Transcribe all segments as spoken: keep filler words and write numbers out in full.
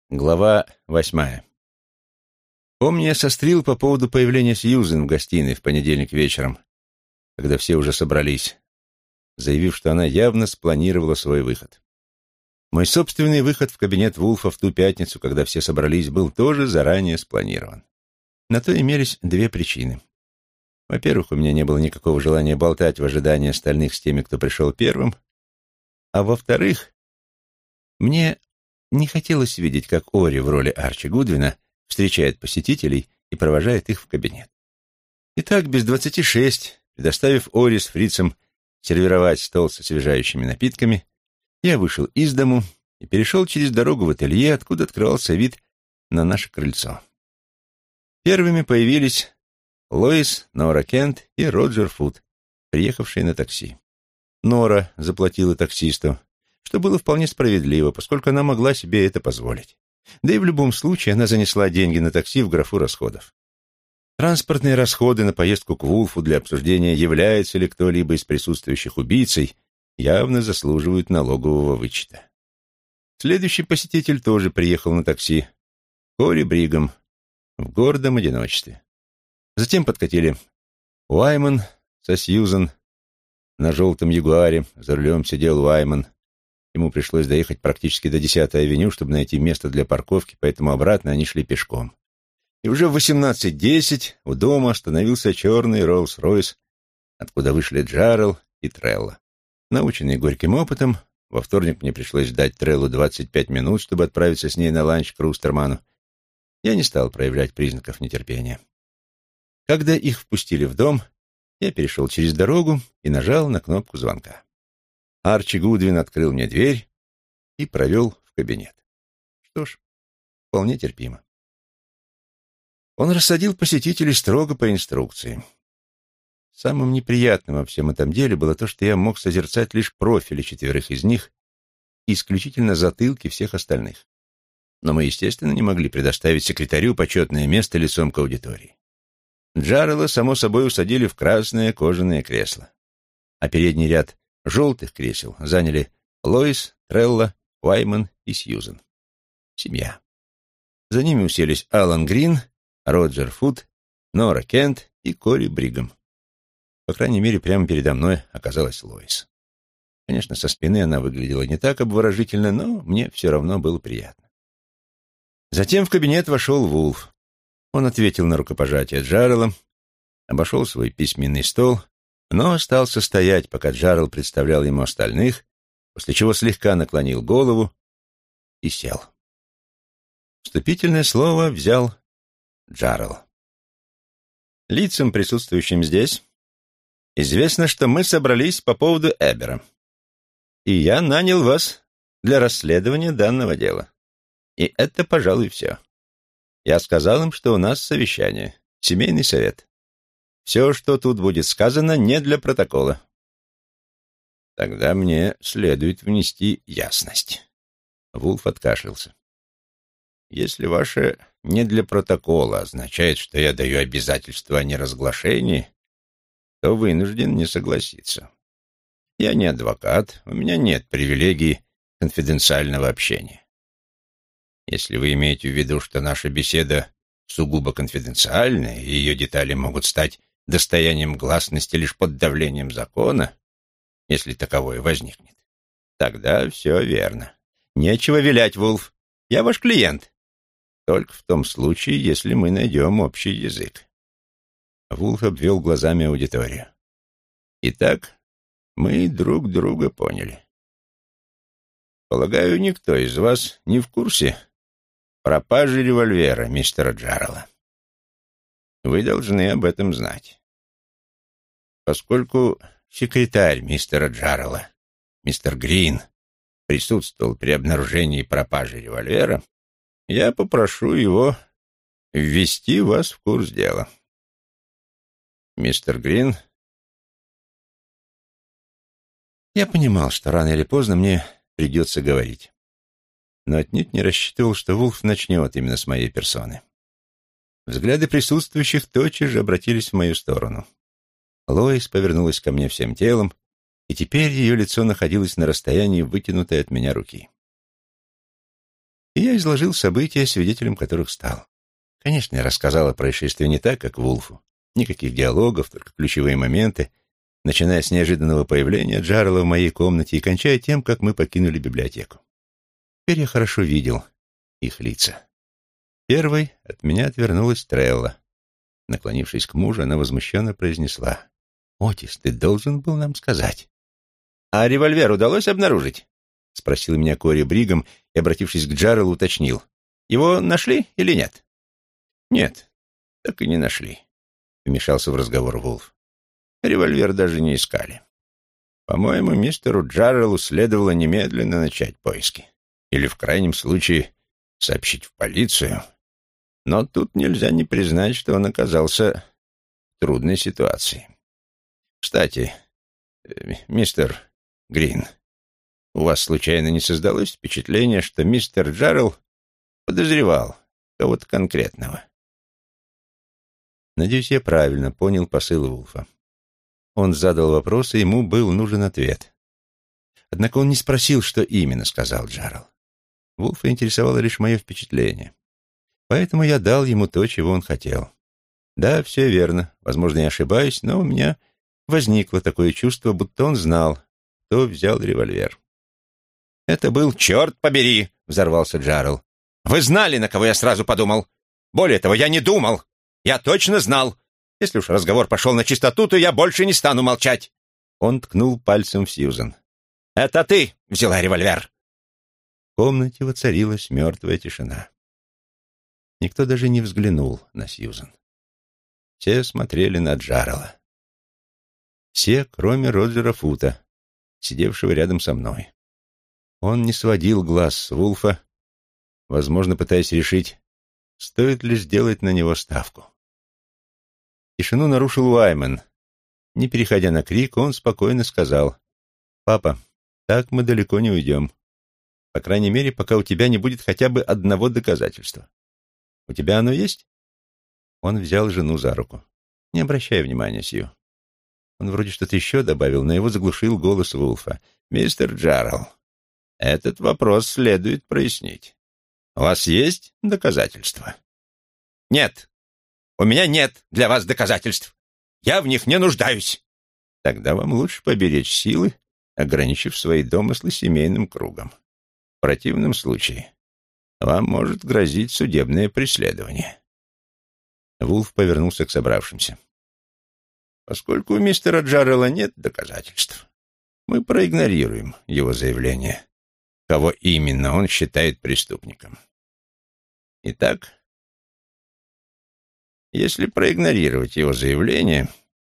Глава восьмая. Помню, я сострил по поводу появления Сьюзен в гостиной в понедельник вечером, когда все уже собрались, заявив, что она явно спланировала свой выход. Мой собственный выход в кабинет Вулфа в ту пятницу, когда все собрались, был тоже заранее спланирован. На то имелись две причины. Во-первых, у меня не было никакого желания болтать в ожидании остальных с теми, кто пришел первым, а во-вторых, мне не хотелось видеть, как Ори в роли Арчи Гудвина встречает посетителей и провожает их в кабинет. Итак, без двадцати шесть, предоставив Ори с Фрицем сервировать стол с освежающими напитками, я вышел из дому и перешел через дорогу в ателье, откуда открывался вид на наше крыльцо. Первыми появились Лоис, Нора Кент и Роджер Фуд, приехавшие на такси. Нора заплатила таксисту, что было вполне справедливо, поскольку она могла себе это позволить. Да и в любом случае она занесла деньги на такси в графу расходов. Транспортные расходы на поездку к Вулфу для обсуждения, является ли кто-либо из присутствующих убийцей, явно заслуживают налогового вычета. Следующий посетитель тоже приехал на такси. Кори Бригам, в гордом одиночестве. Затем подкатили Уайман со Сьюзен. На желтом ягуаре за рулем сидел Уайман. Ему пришлось доехать практически до десятой авеню, чтобы найти место для парковки, поэтому обратно они шли пешком. И уже в восемнадцать десять у дома остановился черный Роллс-Ройс, откуда вышли Джарел и Трелла. Наученный горьким опытом, во вторник мне пришлось ждать Треллу двадцать пять минут, чтобы отправиться с ней на ланч к Рустерману. Я не стал проявлять признаков нетерпения. Когда их впустили в дом, я перешел через дорогу и нажал на кнопку звонка. Арчи Гудвин открыл мне дверь и провел в кабинет. Что ж, вполне терпимо. Он рассадил посетителей строго по инструкции. Самым неприятным во всем этом деле было то, что я мог созерцать лишь профили четверых из них и исключительно затылки всех остальных. Но мы, естественно, не могли предоставить секретарю почетное место лицом к аудитории. Джарела, само собой, усадили в красное кожаное кресло, а передний ряд желтых кресел заняли Лоис, Трелла, Уайман и Сьюзен. Семья. За ними уселись Алан Грин, Роджер Фуд, Нора Кент и Кори Бригам. По крайней мере, прямо передо мной оказалась Лоис. Конечно, со спины она выглядела не так обворожительно, но мне все равно было приятно. Затем в кабинет вошел Вулф. Он ответил на рукопожатие Джарела, обошел свой письменный стол, но остался стоять, пока Джарел представлял ему остальных, после чего слегка наклонил голову и сел. Вступительное слово взял Джарел. Лицам, присутствующим здесь, известно, что мы собрались по поводу Эбера, и я нанял вас для расследования данного дела. И это, пожалуй, все. Я сказал им, что у нас совещание, семейный совет. Все, что тут будет сказано, не для протокола. Тогда мне следует внести ясность. Вулф откашлялся. Если ваше «не для протокола» означает, что я даю обязательство о неразглашении, то вынужден не согласиться. Я не адвокат, у меня нет привилегий конфиденциального общения. Если вы имеете в виду, что наша беседа сугубо конфиденциальная, и ее детали могут стать достоянием гласности лишь под давлением закона, если таковое возникнет, тогда все верно. Нечего вилять, Вулф. Я ваш клиент. Только в том случае, если мы найдем общий язык. Вулф обвел глазами аудиторию. Итак, мы друг друга поняли. Полагаю, никто из вас не в курсе пропажи револьвера мистера Джарела. Вы должны об этом знать. Поскольку секретарь мистера Джарела, мистер Грин, присутствовал при обнаружении пропажи револьвера, я попрошу его ввести вас в курс дела. Мистер Грин... Я понимал, что рано или поздно мне придется говорить, но отнюдь не рассчитывал, что Вулф начнет именно с моей персоны. Взгляды присутствующих тотчас же обратились в мою сторону. Лоис повернулась ко мне всем телом, и теперь ее лицо находилось на расстоянии вытянутой от меня руки. И я изложил события, свидетелем которых стал. Конечно, я рассказал о происшествии не так, как Вулфу. Никаких диалогов, только ключевые моменты, начиная с неожиданного появления Джаррелла в моей комнате и кончая тем, как мы покинули библиотеку. Теперь я хорошо видел их лица. Первой от меня отвернулась Трелла. Наклонившись к мужу, она возмущенно произнесла: «Отис, ты должен был нам сказать». «А револьвер удалось обнаружить?» — спросил меня Кори Бригам и, обратившись к Джарреллу, уточнил: «Его нашли или нет?» «Нет, так и не нашли», — вмешался в разговор Вулф. «Револьвер даже не искали. По-моему, мистеру Джарреллу следовало немедленно начать поиски. Или, в крайнем случае, сообщить в полицию. Но тут нельзя не признать, что он оказался в трудной ситуации. Кстати, мистер Грин, у вас случайно не создалось впечатление, что мистер Джаррелл подозревал кого-то конкретного?» Надеюсь, я правильно понял посыл Вулфа. Он задал вопрос, и ему был нужен ответ. Однако он не спросил, что именно сказал Джаррелл. Вулфа интересовало лишь мое впечатление. Поэтому я дал ему то, чего он хотел. Да, все верно. Возможно, я ошибаюсь, но у меня возникло такое чувство, будто он знал, кто взял револьвер. «Это был, черт побери!» — взорвался Джаррелл. «Вы знали, на кого я сразу подумал. Более того, я не думал. Я точно знал. Если уж разговор пошел на чистоту, то я больше не стану молчать». Он ткнул пальцем в Сьюзен. «Это ты взяла револьвер!» В комнате воцарилась мертвая тишина. Никто даже не взглянул на Сьюзен. Все смотрели на Джаррелла. Все, кроме Роджера Фута, сидевшего рядом со мной. Он не сводил глаз с Вулфа, возможно, пытаясь решить, стоит ли сделать на него ставку. Тишину нарушил Уаймен. Не переходя на крик, он спокойно сказал: «Папа, так мы далеко не уйдем. По крайней мере, пока у тебя не будет хотя бы одного доказательства. У тебя оно есть?» Он взял жену за руку. «Не обращай внимания, Сью». Он вроде что-то еще добавил, но его заглушил голос Вулфа. «Мистер Джаррелл, этот вопрос следует прояснить. У вас есть доказательства?» «Нет, у меня нет для вас доказательств. Я в них не нуждаюсь». «Тогда вам лучше поберечь силы, ограничив свои домыслы семейным кругом. В противном случае вам может грозить судебное преследование». Вулф повернулся к собравшимся. «Поскольку у мистера Джаррелла нет доказательств, мы проигнорируем его заявление, кого именно он считает преступником. Итак, если проигнорировать его заявление,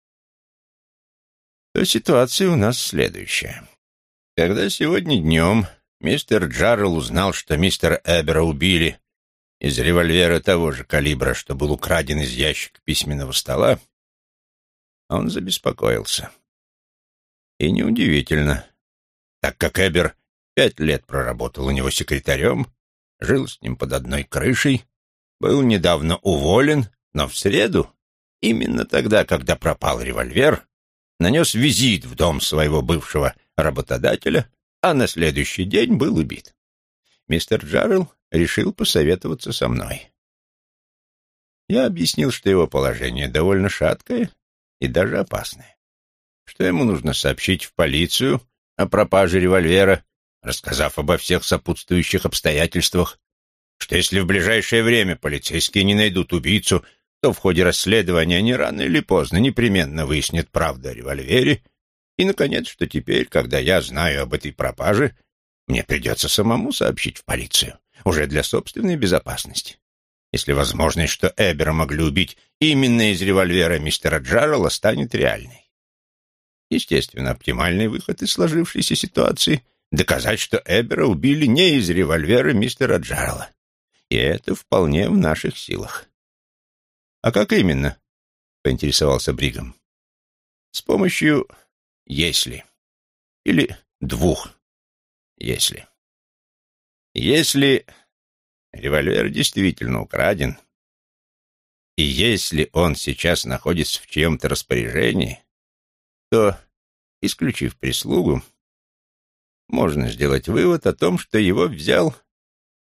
то ситуация у нас следующая. Когда сегодня днем мистер Джаррелл узнал, что мистера Эбера убили из револьвера того же калибра, что был украден из ящика письменного стола, он забеспокоился. И неудивительно, так как Эбер пять лет проработал у него секретарем, жил с ним под одной крышей, был недавно уволен, но в среду, именно тогда, когда пропал револьвер, нанес визит в дом своего бывшего работодателя, а на следующий день был убит. Мистер Джаррелл решил посоветоваться со мной. Я объяснил, что его положение довольно шаткое и даже опасное, что ему нужно сообщить в полицию о пропаже револьвера, рассказав обо всех сопутствующих обстоятельствах, что если в ближайшее время полицейские не найдут убийцу, то в ходе расследования они рано или поздно непременно выяснят правду о револьвере, и, наконец, что теперь, когда я знаю об этой пропаже, мне придется самому сообщить в полицию, уже для собственной безопасности. Если возможность, что Эбера могли убить именно из револьвера мистера Джаррелла, станет реальной. Естественно, оптимальный выход из сложившейся ситуации — доказать, что Эбера убили не из револьвера мистера Джаррелла. И это вполне в наших силах. «А как именно?» — поинтересовался Бригам. «С помощью «если» или двух «если». Если револьвер действительно украден, и если он сейчас находится в чьем-то распоряжении, то, исключив прислугу, можно сделать вывод о том, что его взял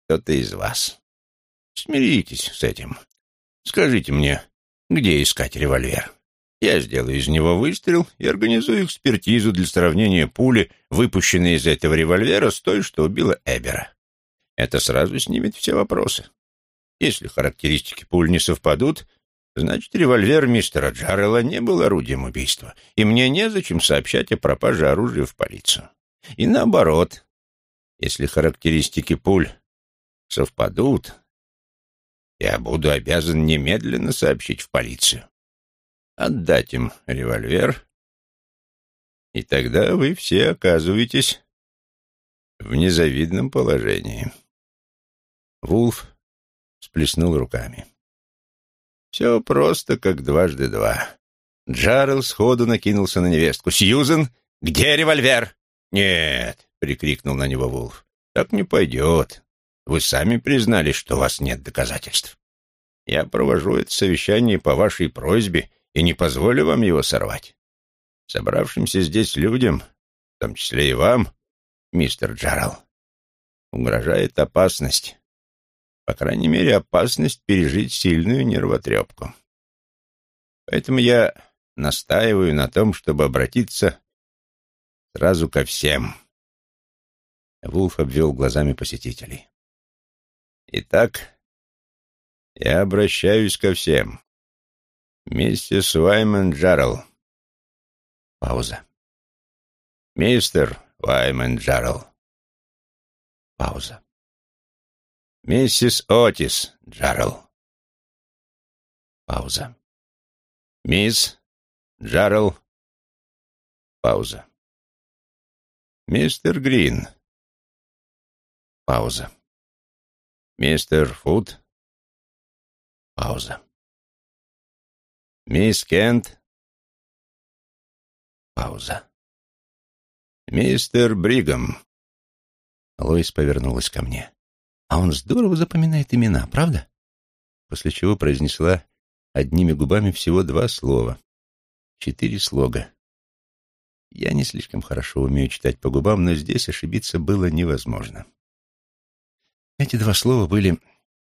кто-то из вас. Смиритесь с этим. Скажите мне, где искать револьвер? Я сделаю из него выстрел и организую экспертизу для сравнения пули, выпущенной из этого револьвера, с той, что убила Эбера. Это сразу снимет все вопросы. Если характеристики пуль не совпадут, значит, револьвер мистера Джаррелла не был орудием убийства, и мне незачем сообщать о пропаже оружия в полицию. И наоборот, если характеристики пуль совпадут, я буду обязан немедленно сообщить в полицию, отдать им револьвер, и тогда вы все оказываетесь в незавидном положении. Вулф всплеснул руками. Все просто, как дважды два. Джаррелл сходу накинулся на невестку. «Сьюзен, где револьвер?» «Нет», — прикрикнул на него Вулф, — «так не пойдет. Вы сами признались, что у вас нет доказательств. Я провожу это совещание по вашей просьбе и не позволю вам его сорвать. Собравшимся здесь людям, в том числе и вам, мистер Джаррелл, угрожает опасность. По крайней мере, опасность пережить сильную нервотрепку. Поэтому я настаиваю на том, чтобы обратиться сразу ко всем». Вулф обвел глазами посетителей. «Итак, я обращаюсь ко всем. Миссис Уайман Джаррелл». Пауза. «Мистер Уайман Джаррелл». Пауза. «Миссис Отис Джаррелл». Пауза. «Мисс Джаррелл». Пауза. «Мистер Грин». Пауза. «Мистер Фуд». Пауза. «Мисс Кент». Пауза. «Мистер Бригам». Лоис повернулась ко мне. «А он здорово запоминает имена, правда?» После чего произнесла одними губами всего два слова. Четыре слога. Я не слишком хорошо умею читать по губам, но здесь ошибиться было невозможно. Эти два слова были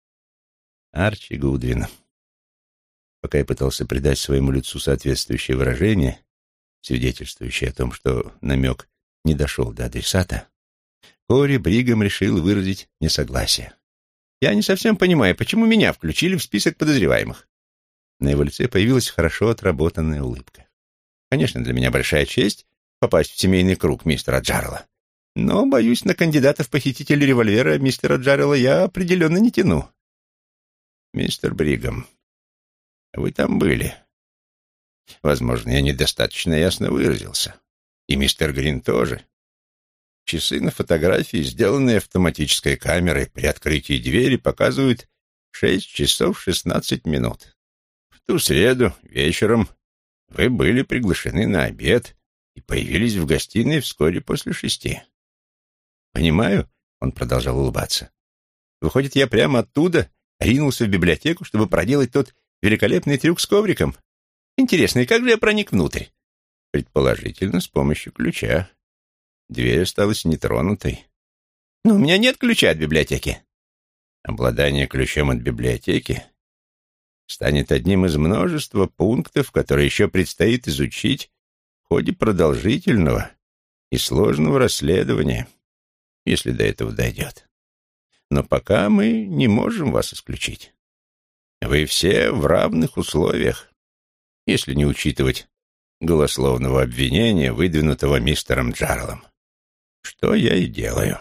Арчи Гудвин. Пока я пытался придать своему лицу соответствующее выражение, свидетельствующее о том, что намек не дошел до адресата, Кори Бригам решил выразить несогласие. «Я не совсем понимаю, почему меня включили в список подозреваемых?» На его лице появилась хорошо отработанная улыбка. «Конечно, для меня большая честь попасть в семейный круг мистера Джаррелла. Но, боюсь, на кандидата в похитителя револьвера мистера Джаррелла я определенно не тяну». «Мистер Бригам, вы там были. Возможно, я недостаточно ясно выразился. И мистер Грин тоже. Часы на фотографии, сделанные автоматической камерой при открытии двери, показывают шесть часов шестнадцать минут. В ту среду вечером вы были приглашены на обед и появились в гостиной вскоре после шести. Понимаю, он продолжал улыбаться. Выходит, я прямо оттуда ринулся в библиотеку, чтобы проделать тот великолепный трюк с ковриком. Интересно, и как же я проник внутрь? Предположительно, с помощью ключа. Дверь осталась нетронутой. Но у меня нет ключа от библиотеки. Обладание ключом от библиотеки станет одним из множества пунктов, которые еще предстоит изучить в ходе продолжительного и сложного расследования, если до этого дойдет. Но пока мы не можем вас исключить. Вы все в равных условиях, если не учитывать голословного обвинения, выдвинутого мистером Джарреллом. Что я и делаю.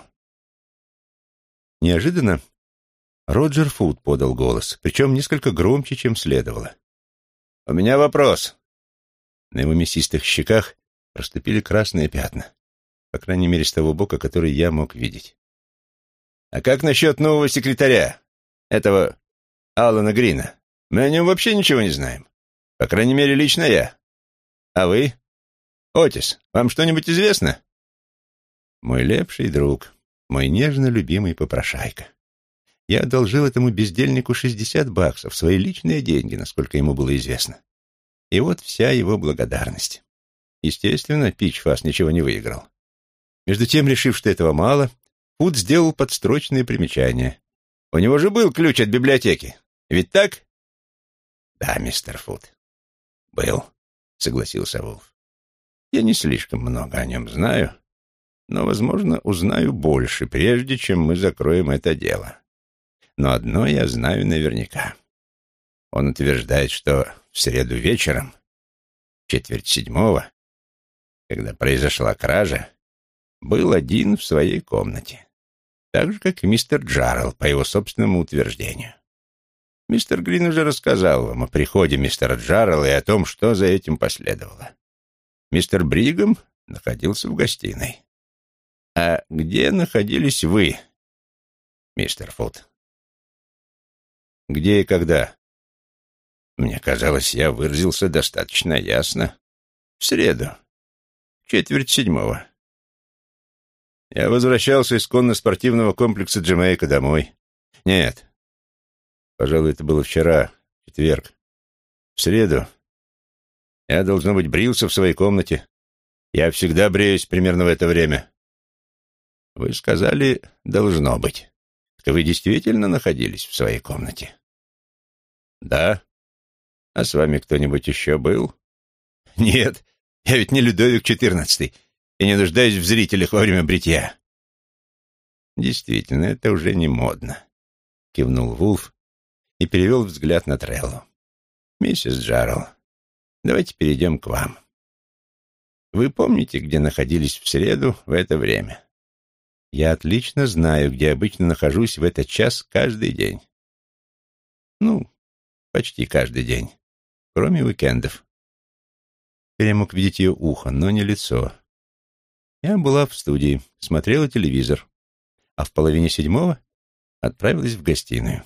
Неожиданно Роджер Фуд подал голос, причем несколько громче, чем следовало. «У меня вопрос». На его мясистых щеках проступили красные пятна, по крайней мере, с того бока, который я мог видеть. «А как насчет нового секретаря, этого Алана Грина? Мы о нем вообще ничего не знаем. По крайней мере, лично я. А вы? Отис, вам что-нибудь известно?» Мой лепший друг, мой нежно любимый попрошайка. Я одолжил этому бездельнику шестьдесят баксов, свои личные деньги, насколько ему было известно. И вот вся его благодарность. Естественно, Пичфас ничего не выиграл. Между тем, решив, что этого мало, Фуд сделал подстрочное примечание. У него же был ключ от библиотеки. Ведь так? Да, мистер Фуд. Был, согласился Вулф. Я не слишком много о нем знаю, но, возможно, узнаю больше, прежде чем мы закроем это дело. Но одно я знаю наверняка. Он утверждает, что в среду вечером, четверть седьмого, когда произошла кража, был один в своей комнате. Так же, как и мистер Джаррелл, по его собственному утверждению. Мистер Грин уже рассказал вам о приходе мистера Джаррелла и о том, что за этим последовало. Мистер Бригам находился в гостиной. А где находились вы, мистер Фуд? Где и когда? Мне казалось, я выразился достаточно ясно. В среду, четверть седьмого. Я возвращался из конно-спортивного комплекса Джамайка домой. Нет, пожалуй, это было вчера, в четверг. В среду я, должно быть, брился в своей комнате. Я всегда бреюсь примерно в это время. Вы сказали, должно быть. Вы действительно находились в своей комнате? Да. А с вами кто-нибудь еще был? Нет, я ведь не Людовик четырнадцатый и не нуждаюсь в зрителях во время бритья. Действительно, это уже не модно, кивнул Вулф и перевел взгляд на Треллу. Миссис Джаррелл, давайте перейдем к вам. Вы помните, где находились в среду в это время? Я отлично знаю, где обычно нахожусь в этот час каждый день. Ну, почти каждый день, кроме уикендов. Теперь я мог видеть ее ухо, но не лицо. Я была в студии, смотрела телевизор, а в половине седьмого отправилась в гостиную.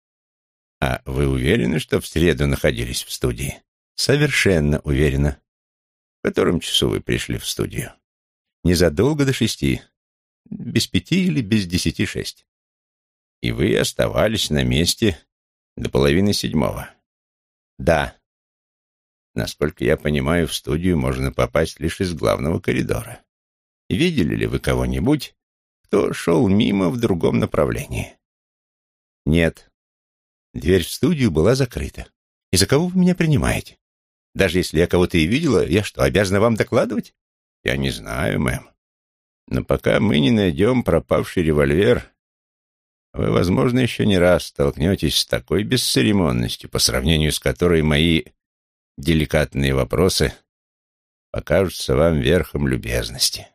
А вы уверены, что в среду находились в студии? Совершенно уверена. В котором часу вы пришли в студию? Незадолго до шести. Без пяти или без десяти шесть. И вы оставались на месте до половины седьмого. Да. Насколько я понимаю, в студию можно попасть лишь из главного коридора. Видели ли вы кого-нибудь, кто шел мимо в другом направлении? Нет. Дверь в студию была закрыта. И за кого вы меня принимаете? Даже если я кого-то и видела, я что, обязана вам докладывать? Я не знаю, мэм. Но пока мы не найдем пропавший револьвер, вы, возможно, еще не раз столкнетесь с такой бесцеремонностью, по сравнению с которой мои деликатные вопросы покажутся вам верхом любезности.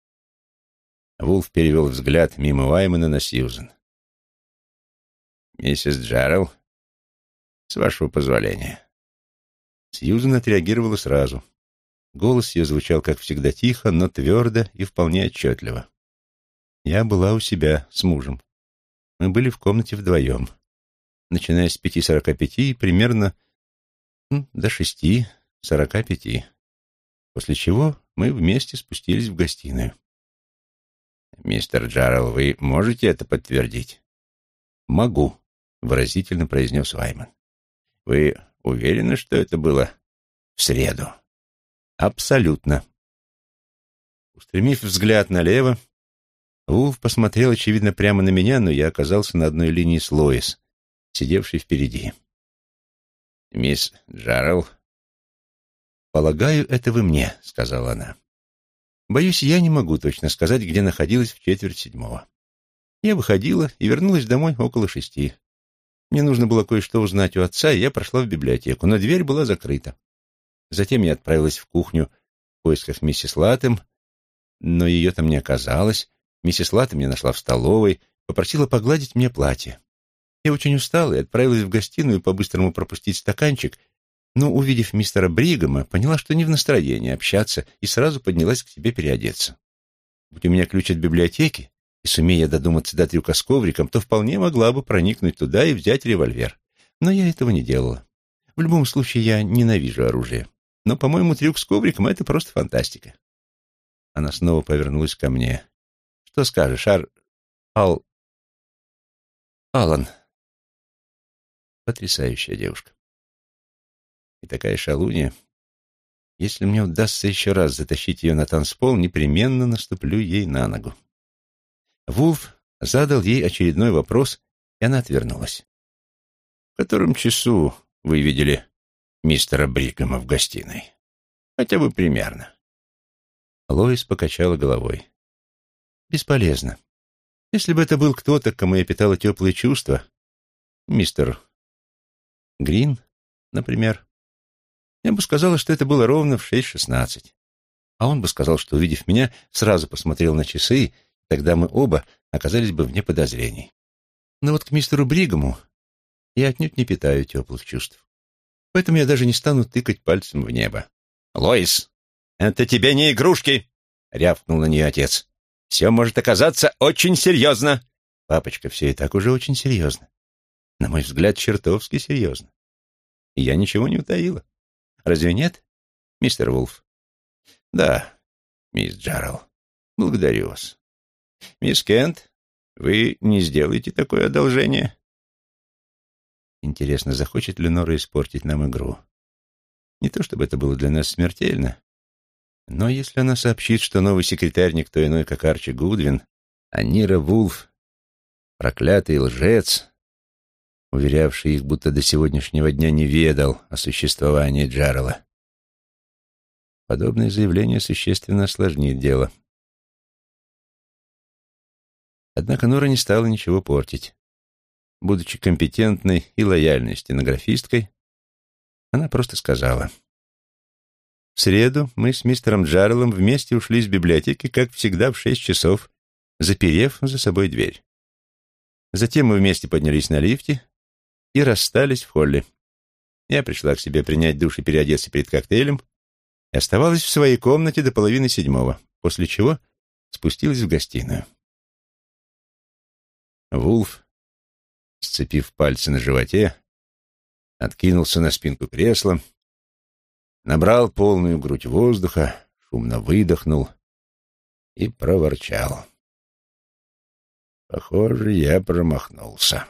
Вулф перевел взгляд мимо Ваймана на Сьюзен. «Миссис Джаррелл, с вашего позволения». Сьюзен отреагировала сразу. Голос ее звучал, как всегда, тихо, но твердо и вполне отчетливо. Я была у себя с мужем. Мы были в комнате вдвоем, начиная с пяти сорока пяти и примерно ну, до шести сорока пяти, после чего мы вместе спустились в гостиную. «Мистер Джаррелл, вы можете это подтвердить?» «Могу», — выразительно произнес Вайман. «Вы уверены, что это было в среду?» «Абсолютно». Устремив взгляд налево, Вулф посмотрел, очевидно, прямо на меня, но я оказался на одной линии с Лоис, сидевшей впереди. «Мисс Джаррелл?» «Полагаю, это вы мне», — сказала она. «Боюсь, я не могу точно сказать, где находилась в четверть седьмого. Я выходила и вернулась домой около шести. Мне нужно было кое-что узнать у отца, и я прошла в библиотеку, но дверь была закрыта. Затем я отправилась в кухню в поисках миссис Латтем, но ее там не оказалось. Миссис Латтем я нашла в столовой, попросила погладить мне платье. Я очень устала и отправилась в гостиную по-быстрому пропустить стаканчик, но, увидев мистера Бригама, поняла, что не в настроении общаться, и сразу поднялась к себе переодеться. Будь у меня ключ от библиотеки, и сумея я додуматься до трюка с ковриком, то вполне могла бы проникнуть туда и взять револьвер. Но я этого не делала. В любом случае, я ненавижу оружие. Но, по-моему, трюк с ковриком — это просто фантастика. Она снова повернулась ко мне. «Что скажешь, Ар... Ал... Алан?» Потрясающая девушка. И такая шалунья. Если мне удастся еще раз затащить ее на танцпол, непременно наступлю ей на ногу. Вулф задал ей очередной вопрос, и она отвернулась. В котором часу вы видели мистера Бригама в гостиной? Хотя бы примерно. Лоис покачала головой. Бесполезно. Если бы это был кто-то, к кому я питала теплые чувства, мистер Грин, например, я бы сказала, что это было ровно в шесть шестнадцать. А он бы сказал, что, увидев меня, сразу посмотрел на часы, и тогда мы оба оказались бы вне подозрений. Но вот к мистеру Бригаму я отнюдь не питаю теплых чувств. Поэтому я даже не стану тыкать пальцем в небо. «Лоис, это тебе не игрушки!» — рявкнул на нее отец. «Все может оказаться очень серьезно!» «Папочка, все и так уже очень серьезно. На мой взгляд, чертовски серьезно. И я ничего не утаила. Разве нет, мистер Вулф?» «Да, мисс Джаррелл, благодарю вас. Мисс Кент, вы не сделаете такое одолжение?» Интересно, захочет ли Нора испортить нам игру? Не то чтобы это было для нас смертельно, но если она сообщит, что новый секретарь никто иной, как Арчи Гудвин, а Нира Вулф — проклятый лжец, уверявший их, будто до сегодняшнего дня не ведал о существовании Джаррелла, подобное заявление существенно осложнит дело. Однако Нора не стала ничего портить. Будучи компетентной и лояльной стенографисткой, она просто сказала: «В среду мы с мистером Джарреллом вместе ушли из библиотеки, как всегда, в шесть часов, заперев за собой дверь. Затем мы вместе поднялись на лифте и расстались в холле. Я пришла к себе принять душ и переодеться перед коктейлем и оставалась в своей комнате до половины седьмого, после чего спустилась в гостиную». Вулф, сцепив пальцы на животе, откинулся на спинку кресла, набрал полную грудь воздуха, шумно выдохнул и проворчал: «Похоже, я промахнулся.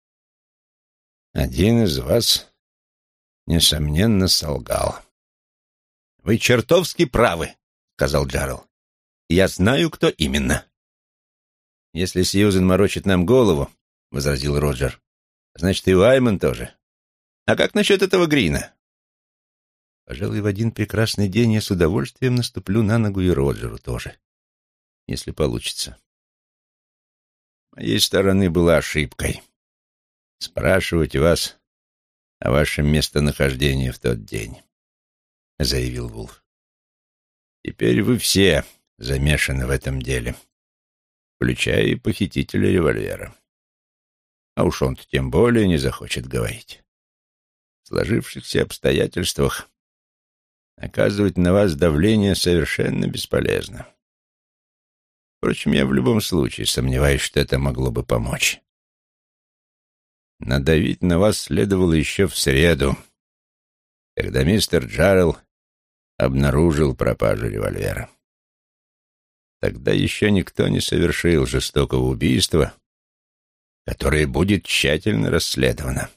Один из вас, несомненно, солгал». «Вы чертовски правы», — сказал Джаррелл. «Я знаю, кто именно». «Если Сьюзен морочит нам голову, — возразил Роджер, — значит, и Уайман тоже. А как насчет этого Грина?» Пожалуй, в один прекрасный день я с удовольствием наступлю на ногу и Роджеру тоже, если получится. С моей стороны была ошибкой спрашивать вас о вашем местонахождении в тот день, — заявил Вулф. Теперь вы все замешаны в этом деле, включая и похитителя револьвера. А уж он-то тем более не захочет говорить. В сложившихся обстоятельствах оказывать на вас давление совершенно бесполезно. Впрочем, я в любом случае сомневаюсь, что это могло бы помочь. Надавить на вас следовало еще в среду, когда мистер Джаррелл обнаружил пропажу револьвера. Тогда еще никто не совершил жестокого убийства, которое будет тщательно расследовано.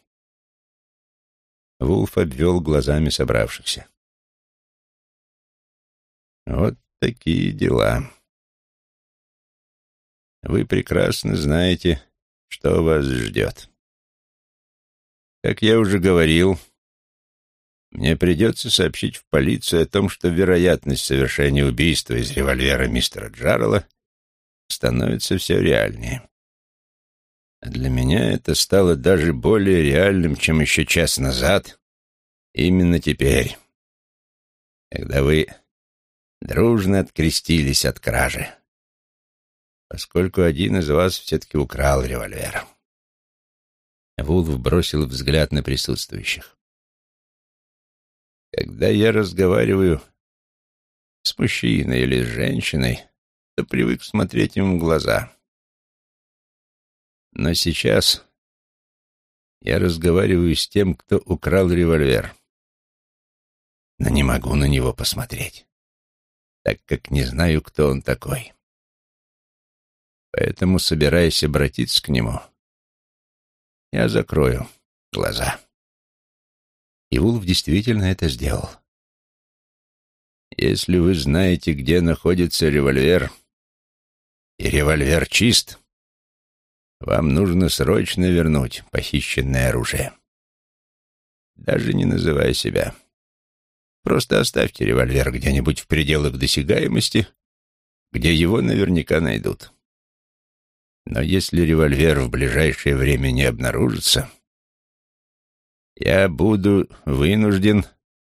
Вулф обвел глазами собравшихся. Вот такие дела. Вы прекрасно знаете, что вас ждет. Как я уже говорил, мне придется сообщить в полицию о том, что вероятность совершения убийства из револьвера мистера Джаррелла становится все реальнее. А для меня это стало даже более реальным, чем еще час назад, именно теперь, когда вы дружно открестились от кражи, поскольку один из вас все-таки украл револьвер. Вулф бросил взгляд на присутствующих. Когда я разговариваю с мужчиной или с женщиной, то привык смотреть им в глаза. Но сейчас я разговариваю с тем, кто украл револьвер. Но не могу на него посмотреть, так как не знаю, кто он такой. Поэтому, собираясь обратиться к нему, я закрою глаза. И Вулф действительно это сделал. Если вы знаете, где находится револьвер, и револьвер чист, Вам нужно срочно вернуть похищенное оружие. Даже не называя себя. Просто оставьте револьвер где-нибудь в пределах досягаемости, где его наверняка найдут. Но если револьвер в ближайшее время не обнаружится, я буду вынужден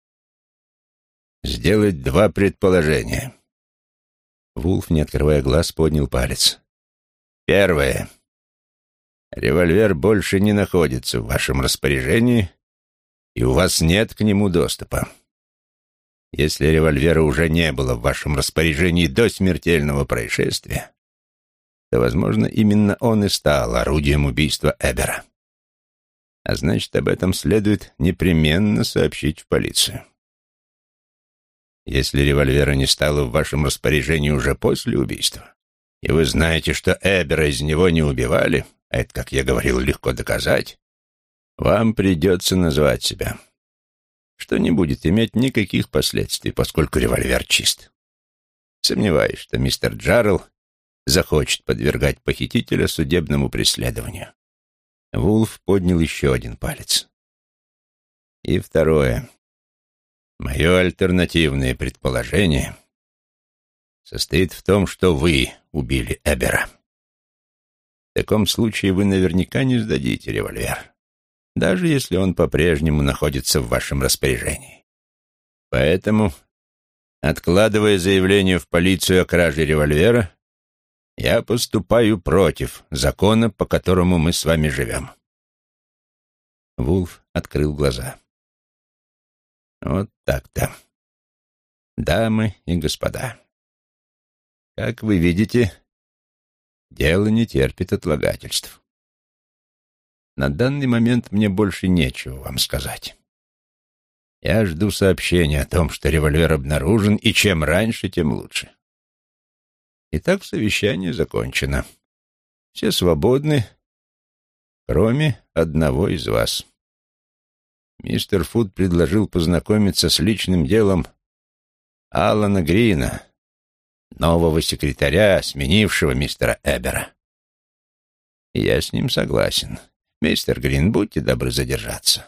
сделать два предположения. Вулф, не открывая глаз, поднял палец. Первое. Револьвер больше не находится в вашем распоряжении, и у вас нет к нему доступа. Если револьвера уже не было в вашем распоряжении до смертельного происшествия, то, возможно, именно он и стал орудием убийства Эбера. А значит, об этом следует непременно сообщить в полицию. Если револьвера не стало в вашем распоряжении уже после убийства, и вы знаете, что Эбера из него не убивали, а это, как я говорил, легко доказать, вам придется назвать себя, что не будет иметь никаких последствий, поскольку револьвер чист. Сомневаюсь, что мистер Джаррелл захочет подвергать похитителя судебному преследованию. Вулф поднял еще один палец. И второе. Мое альтернативное предположение состоит в том, что вы убили Эбера. В таком случае вы наверняка не сдадите револьвер, даже если он по-прежнему находится в вашем распоряжении. Поэтому, откладывая заявление в полицию о краже револьвера, я поступаю против закона, по которому мы с вами живем. Вулф открыл глаза. Вот так-то. Дамы и господа, как вы видите, дело не терпит отлагательств. На данный момент мне больше нечего вам сказать. Я жду сообщения о том, что револьвер обнаружен, и чем раньше, тем лучше. Итак, совещание закончено. Все свободны, кроме одного из вас. Мистер Фуд предложил познакомиться с личным делом Алана Грина, нового секретаря, сменившего мистера Эбера. И я с ним согласен. Мистер Грин, будьте добры задержаться.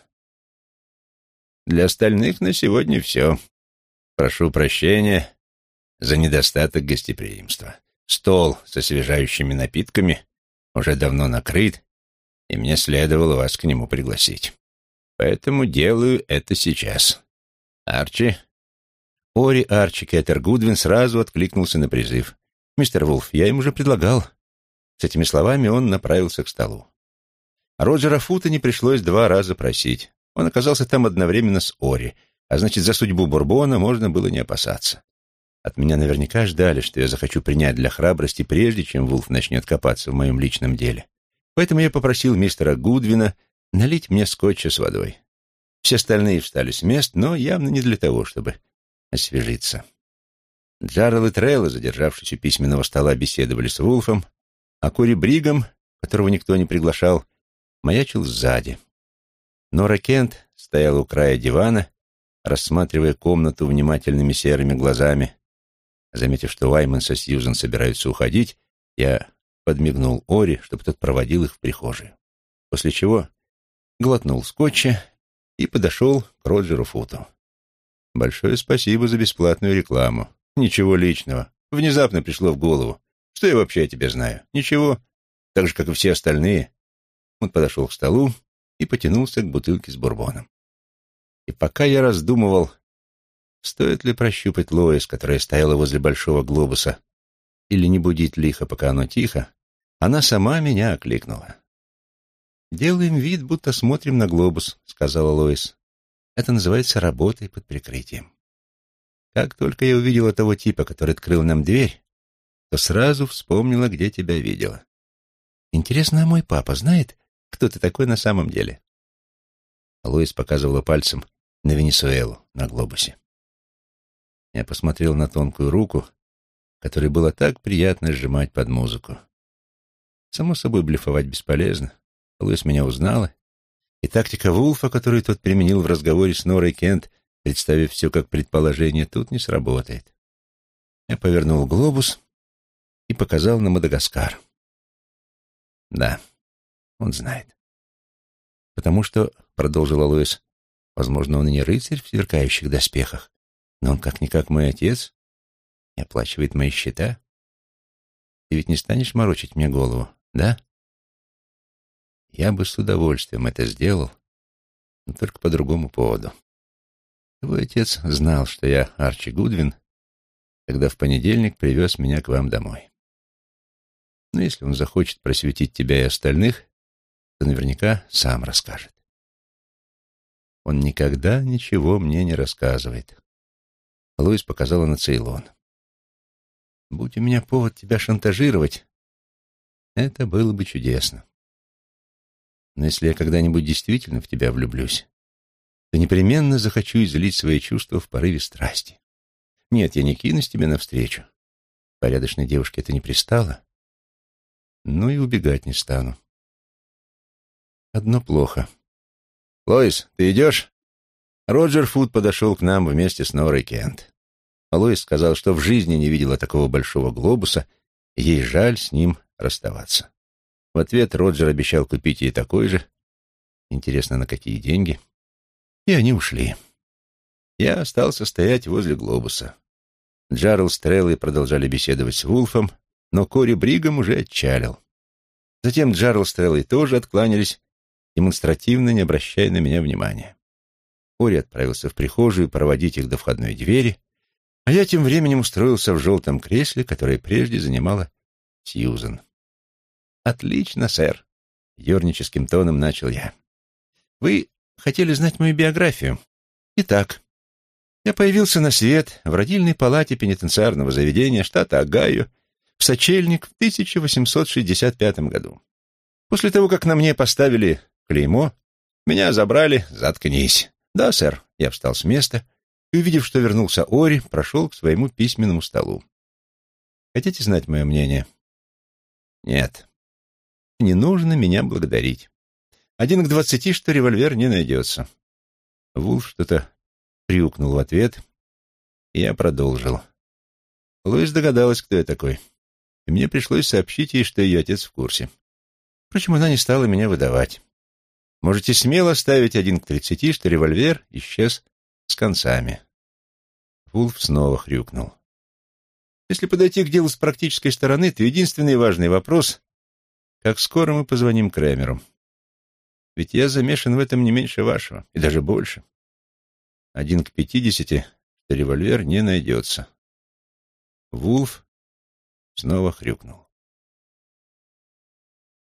Для остальных на сегодня все. Прошу прощения за недостаток гостеприимства. Стол с освежающими напитками уже давно накрыт, и мне следовало вас к нему пригласить. Поэтому делаю это сейчас. Арчи? Ори Арчи Кеттер Гудвин сразу откликнулся на призыв. «Мистер Вулф, я им уже предлагал». С этими словами он направился к столу. Роджера Фута не пришлось два раза просить. Он оказался там одновременно с Ори, а значит, за судьбу Бурбона можно было не опасаться. От меня наверняка ждали, что я захочу принять для храбрости, прежде чем Вулф начнет копаться в моем личном деле. Поэтому я попросил мистера Гудвина налить мне скотча с водой. Все остальные встали с мест, но явно не для того, чтобы освежиться. Джаррелл и Трелло, задержавшись у письменного стола, беседовали с Вулфом, а Кори Бригам, которого никто не приглашал, маячил сзади. Нора Кент стояла у края дивана, рассматривая комнату внимательными серыми глазами. Заметив, что Уайманс и Сьюзен собираются уходить, я подмигнул Ори, чтобы тот проводил их в прихожую. После чего глотнул скотча и подошел к Роджеру Футу. «Большое спасибо за бесплатную рекламу. Ничего личного. Внезапно пришло в голову. Что я вообще о тебе знаю? Ничего. Так же, как и все остальные». Он подошел к столу и потянулся к бутылке с бурбоном. И пока я раздумывал, стоит ли прощупать Лоис, которая стояла возле большого глобуса, или не будить лихо, пока оно тихо, она сама меня окликнула. «Делаем вид, будто смотрим на глобус», — сказала Лоис. «Это называется работой под прикрытием. Как только я увидела того типа, который открыл нам дверь, то сразу вспомнила, где тебя видела. Интересно, а мой папа знает, кто ты такой на самом деле?» Лоис показывала пальцем на Венесуэлу на глобусе. Я посмотрел на тонкую руку, которой было так приятно сжимать под музыку. Само собой, блефовать бесполезно. Лоис меня узнала, и тактика Вулфа, которую тот применил в разговоре с Норой Кент, представив все как предположение, тут не сработает. Я повернул глобус и показал на Мадагаскар. Да, Он знает. Потому что, — продолжил Алоис, — возможно, он и не рыцарь в сверкающих доспехах, но он как-никак мой отец и оплачивает мои счета. Ты ведь не станешь морочить мне голову, да? Я бы с удовольствием это сделал, но только по другому поводу. Твой отец знал, что я Арчи Гудвин, когда в понедельник привез меня к вам домой. Но если он захочет просветить тебя и остальных, то наверняка сам расскажет. Он никогда ничего мне не рассказывает. Луис показала на Цейлон. Будь у меня повод тебя шантажировать, это было бы чудесно. Но если я когда-нибудь действительно в тебя влюблюсь, то непременно захочу излить свои чувства в порыве страсти. Нет, я не кинусь тебе навстречу. Порядочной девушке это не пристало. Ну и убегать не стану. Одно плохо. «Лоис, ты идешь?» Роджер Фуд подошел к нам вместе с Норой Кент. Лоис сказал, что в жизни не видела такого большого глобуса, и ей жаль с ним расставаться. В ответ Роджер обещал купить ей такой же. Интересно, на какие деньги? И они ушли. Я остался стоять возле глобуса. Джарл с Треллой продолжали беседовать с Вулфом, но Кори Бригам уже отчалил. Затем Джарл с Треллой тоже откланялись, демонстративно не обращая на меня внимания. Кори отправился в прихожую проводить их до входной двери, а я тем временем устроился в желтом кресле, которое прежде занимала Сьюзен. «Отлично, сэр», — ерническим тоном начал я. «Вы хотели знать мою биографию? Итак, я появился на свет в родильной палате пенитенциарного заведения штата Огайо в сочельник в тысяча восемьсот шестьдесят пятом году. После того, как на мне поставили клеймо, меня забрали, заткнись. Да, сэр, я встал с места и, увидев, что вернулся Ори, прошел к своему письменному столу. Хотите знать мое мнение? Нет. Не нужно меня благодарить. Один к двадцати, что револьвер не найдется. Вулф что-то приукнул в ответ, и я продолжил. Луис догадалась, кто я такой, и мне пришлось сообщить ей, что ее отец в курсе. Впрочем, она не стала меня выдавать. Можете смело ставить один к тридцати, что револьвер исчез с концами. Вулф снова хрюкнул. Если подойти к делу с практической стороны, то единственный важный вопрос — как скоро мы позвоним Крэмеру? Ведь я замешан в этом не меньше вашего, и даже больше. Один к пятидесяти, что револьвер не найдется. Вулф снова хрюкнул.